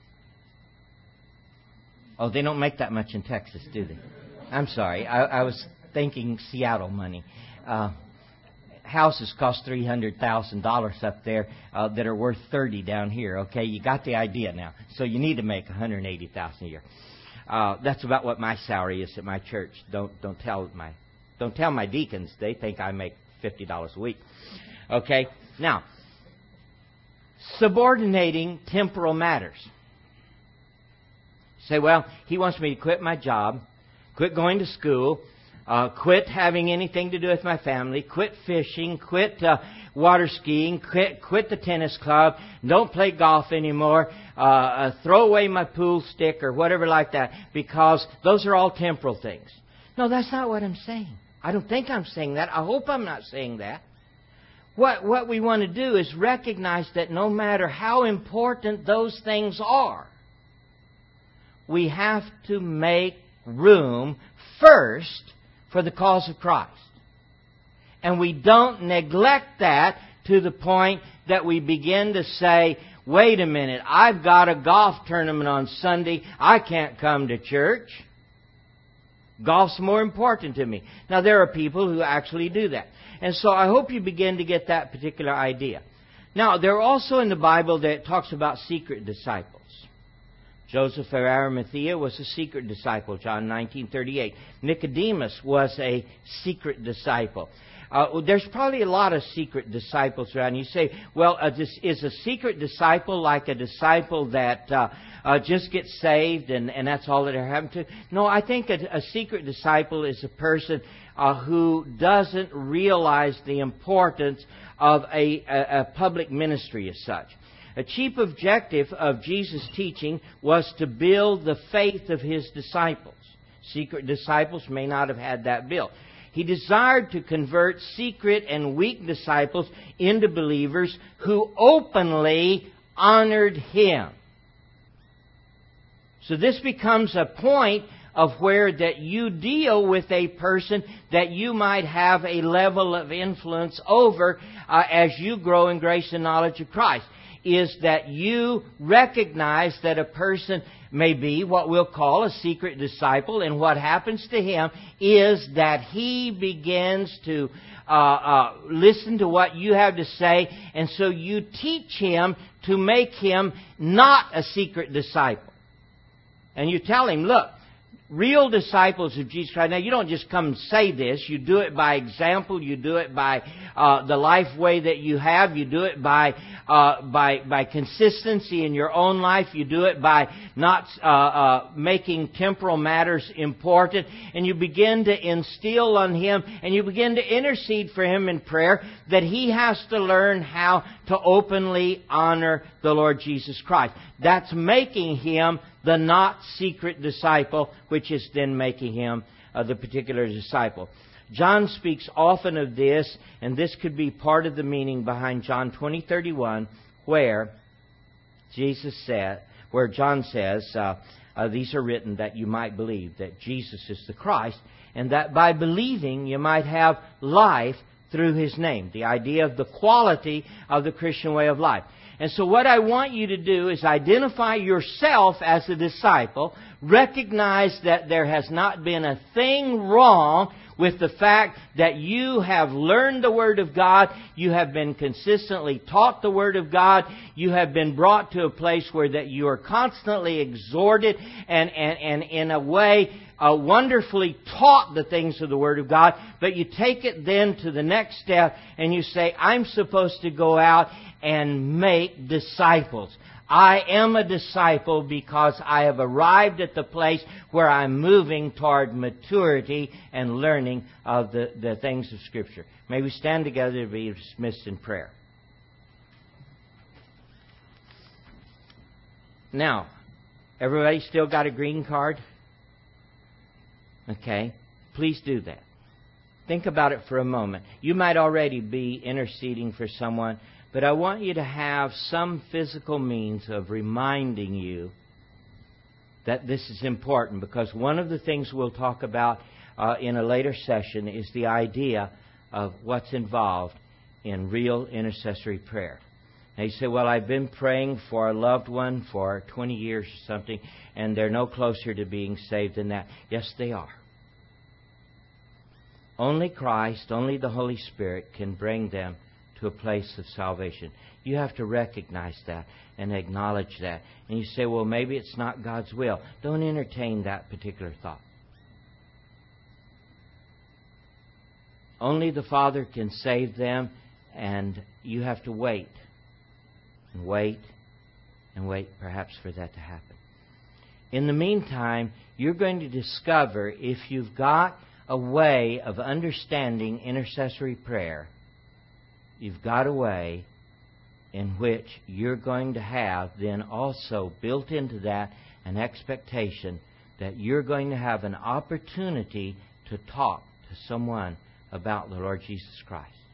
Oh, they don't make that much in Texas, do they? I'm sorry. I, I was thinking Seattle money. Uh, houses cost three hundred thousand dollars up there uh, that are worth thirty down here. Okay, you got the idea now. So you need to make one hundred eighty thousand dollars a year. Uh, that's about what my salary is at my church. Don't don't tell my don't tell my deacons. They think I make fifty dollars a week. Okay, now. Subordinating temporal matters. Say, well, he wants me to quit my job, quit going to school, uh, quit having anything to do with my family, quit fishing, quit uh, water skiing, quit, quit the tennis club, don't play golf anymore, uh, uh, throw away my pool stick or whatever like that, because those are all temporal things. No, that's not what I'm saying. I don't think I'm saying that. I hope I'm not saying that. what, what we want to do is recognize that no matter how important those things are, we have to make room first for the cause of Christ. And we don't neglect that to the point that we begin to say, wait a minute, I've got a golf tournament on Sunday, I can't come to church. Golf's more important to me. Now, there are people who actually do that. And so I hope you begin to get that particular idea. Now, there are also in the Bible that talks about secret disciples. Joseph of Arimathea was a secret disciple, John nineteen thirty-eight. Nicodemus was a secret disciple. Uh, there's probably a lot of secret disciples around. You say, well, uh, this is a secret disciple like a disciple that uh, uh, just gets saved and, and that's all that they're having to? No, I think a, a secret disciple is a person uh, who doesn't realize the importance of a, a, a public ministry as such. A chief objective of Jesus' teaching was to build the faith of His disciples. Secret disciples may not have had that built. He desired to convert secret and weak disciples into believers who openly honored Him. So this becomes a point of where that you deal with a person that you might have a level of influence over uh, as you grow in grace and knowledge of Christ. Is that you recognize that a person may be what we'll call a secret disciple, and what happens to him is that he begins to uh, uh, listen to what you have to say, and so you teach him to make him not a secret disciple. And you tell him, look, real disciples of Jesus Christ, now you don't just come and say this, you do it by example, you do it by uh, the life way that you have, you do it by uh, by by consistency in your own life, you do it by not uh, uh, making temporal matters important, and you begin to instill on him, and you begin to intercede for him in prayer, that he has to learn how to openly honor the Lord Jesus Christ. That's making him the not secret disciple, which is then making him uh, the particular disciple. John speaks often of this, and this could be part of the meaning behind John twenty thirty-one, where Jesus said, where John says, uh, uh, these are written that you might believe that Jesus is the Christ, and that by believing you might have life through His name. The idea of the quality of the Christian way of life. And so what I want you to do is identify yourself as a disciple. Recognize that there has not been a thing wrong with the fact that you have learned the Word of God. You have been consistently taught the Word of God. You have been brought to a place where that you are constantly exhorted and, and, and in a way uh, wonderfully taught the things of the Word of God. But you take it then to the next step and you say, I'm supposed to go out and make disciples. I am a disciple because I have arrived at the place where I'm moving toward maturity and learning of the, the things of Scripture. May we stand together to be dismissed in prayer. Now, everybody still got a green card? Okay. Please do that. Think about it for a moment. You might already be interceding for someone, but I want you to have some physical means of reminding you that this is important, because one of the things we'll talk about uh, in a later session is the idea of what's involved in real intercessory prayer. Now you say, well, I've been praying for a loved one for twenty years or something, and they're no closer to being saved than that. Yes, they are. Only Christ, only the Holy Spirit can bring them to a place of salvation. You have to recognize that and acknowledge that. And you say, well, maybe it's not God's will. Don't entertain that particular thought. Only the Father can save them, and you have to wait and wait and wait perhaps for that to happen. In the meantime, you're going to discover, if you've got a way of understanding intercessory prayer, you've got a way in which you're going to have then also built into that an expectation that you're going to have an opportunity to talk to someone about the Lord Jesus Christ.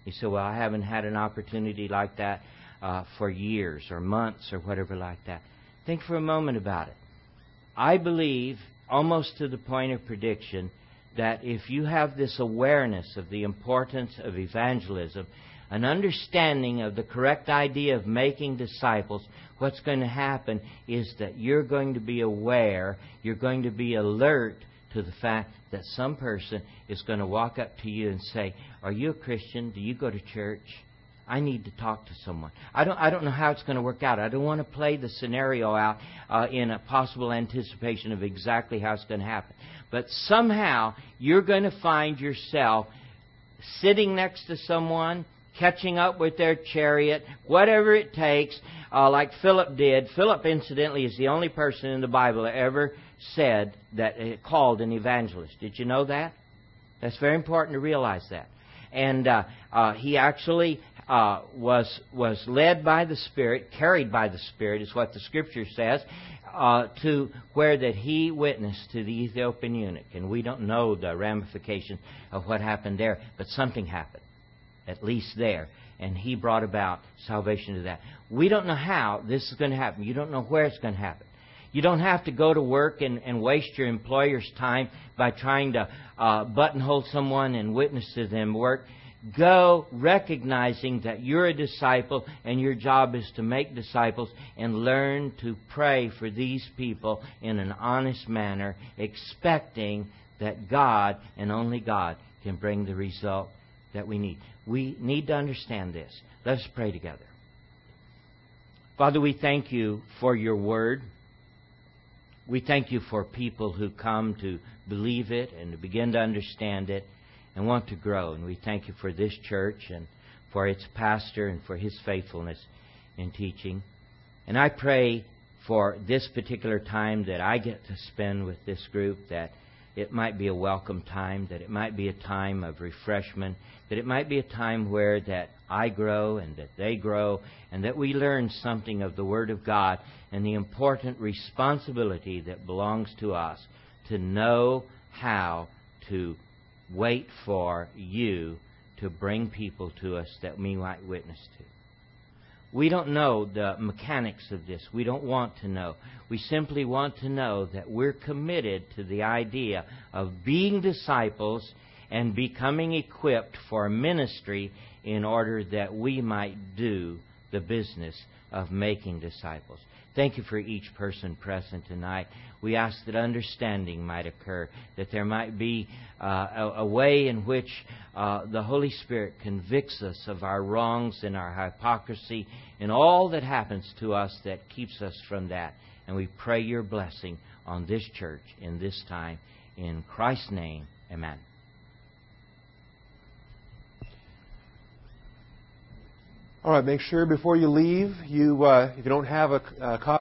You say, well, I haven't had an opportunity like that uh, for years or months or whatever like that. Think for a moment about it. I believe, almost to the point of prediction, that if you have this awareness of the importance of evangelism, an understanding of the correct idea of making disciples, what's going to happen is that you're going to be aware, you're going to be alert to the fact that some person is going to walk up to you and say, are you a Christian? Do you go to church? I need to talk to someone. I don't I don't know how it's going to work out. I don't want to play the scenario out uh, in a possible anticipation of exactly how it's going to happen. But somehow you're going to find yourself sitting next to someone, catching up with their chariot, whatever it takes, uh, like Philip did. Philip, incidentally, is the only person in the Bible that ever said that uh, called an evangelist. Did you know that? That's very important to realize that. And uh, uh, he actually uh, was was led by the Spirit, carried by the Spirit, is what the Scripture says, uh, to where that he witnessed to the Ethiopian eunuch. And we don't know the ramifications of what happened there, but something happened, at least there. And he brought about salvation to that. We don't know how this is going to happen. You don't know where it's going to happen. You don't have to go to work and, and waste your employer's time by trying to uh, buttonhole someone and witness to them work. Go recognizing that you're a disciple and your job is to make disciples, and learn to pray for these people in an honest manner, expecting that God and only God can bring the result that we need. We need to understand this. Let us pray together. Father, we thank you for your word. We thank you for people who come to believe it and to begin to understand it and want to grow. And we thank you for this church and for its pastor and for his faithfulness in teaching. And I pray for this particular time that I get to spend with this group, that it might be a welcome time, that it might be a time of refreshment, that it might be a time where that I grow and that they grow, and that we learn something of the Word of God and the important responsibility that belongs to us to know how to wait for you to bring people to us that we might witness to. We don't know the mechanics of this. We don't want to know. We simply want to know that we're committed to the idea of being disciples and becoming equipped for ministry in order that we might do the business of making disciples. Thank you for each person present tonight. We ask that understanding might occur, that there might be uh, a, a way in which uh, the Holy Spirit convicts us of our wrongs and our hypocrisy and all that happens to us that keeps us from that. And we pray your blessing on this church in this time. In Christ's name, amen. All right, make sure before you leave, you uh, if you don't have a, a copy